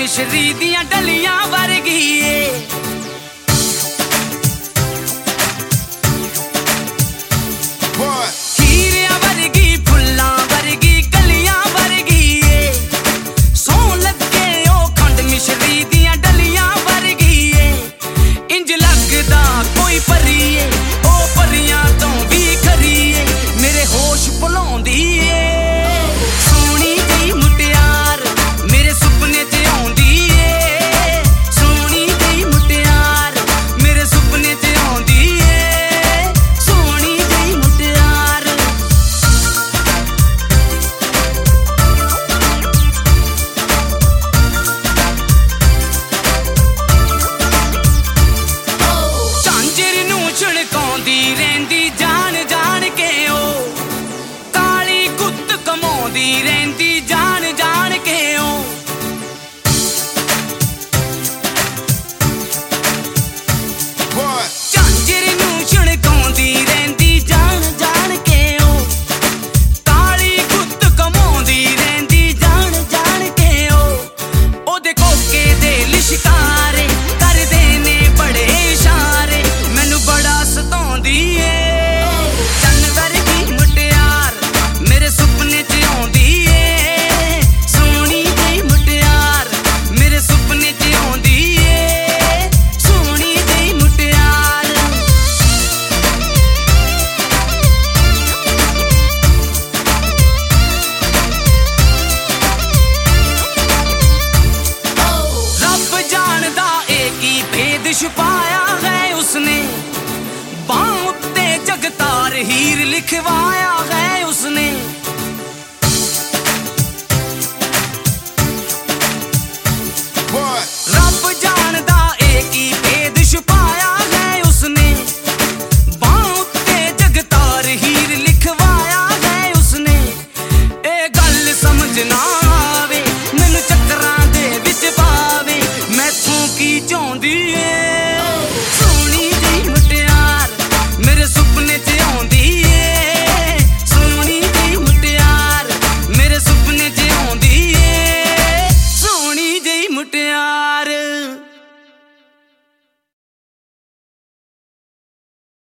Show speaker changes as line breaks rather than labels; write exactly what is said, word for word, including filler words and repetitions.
मिश्री दियां डलियां वर्गी ए हीरियां वर्गी फुल्लां वर्गी कलियां वर्गी ए सोहन लगे ओ खंड मिश्री दियां डलियां वर्गी ए इंज लगदा कोई परी ए ओ परियां तो भी खरी ए मेरे होश भुलाउंदी ए रहंदी जान जान के ओ झांजर नूं छणकाउंदी रहंदी जान जान के ओ काली गुੱਤ कमाउंदी रहंदी जान जान के ओ ओदे कोके दे लिशकारे करदे ने बड़े इशारे मैनू बड़ा सताउंदी ए चन्न वर्गी मुटियार मेरे सुपने च छुपाया है उसने बाहों उत्ते जगतार हीर लिखवाया है उसने रब जा